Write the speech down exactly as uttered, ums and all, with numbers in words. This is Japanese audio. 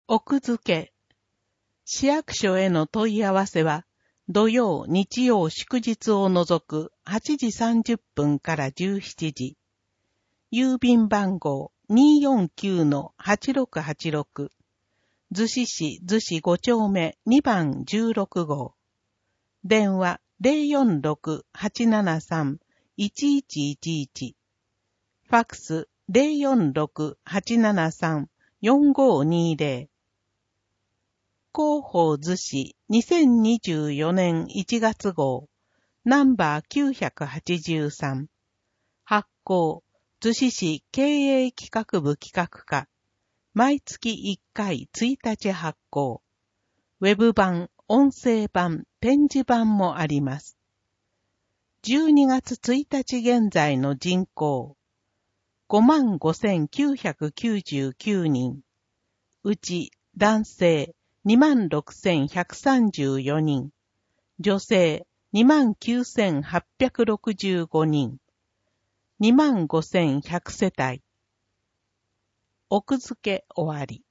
奥付け。市役所への問い合わせは、土曜、日曜、祝日を除くはちじさんじゅっぷんからじゅうしちじ。郵便番号 にーよんきゅうのはちろくはちろく。逗子市逗子ご丁目にばんじゅうろくごう。電話 ゼロよんろく はちななさん いちいちいちいち。ファックス ゼロよんろく はちななさん よんごにゼロ。広報逗子にせんにじゅうよねんいちがつごう、ナンバーきゅうひゃくはちじゅうさん。発行、逗子市経営企画部企画課。毎月いっかいついたち発行。ウェブ版、音声版、展示版もあります。じゅうにがつついたち現在の人口。ごまんごせんきゅうひゃくきゅうじゅうきゅうにん。うち、男性、にまんろくせんひゃくさんじゅうよにん。女性、にまんきゅうせんはっぴゃくろくじゅうごにん。にまんごせんひゃくせたい。奥付け終わり。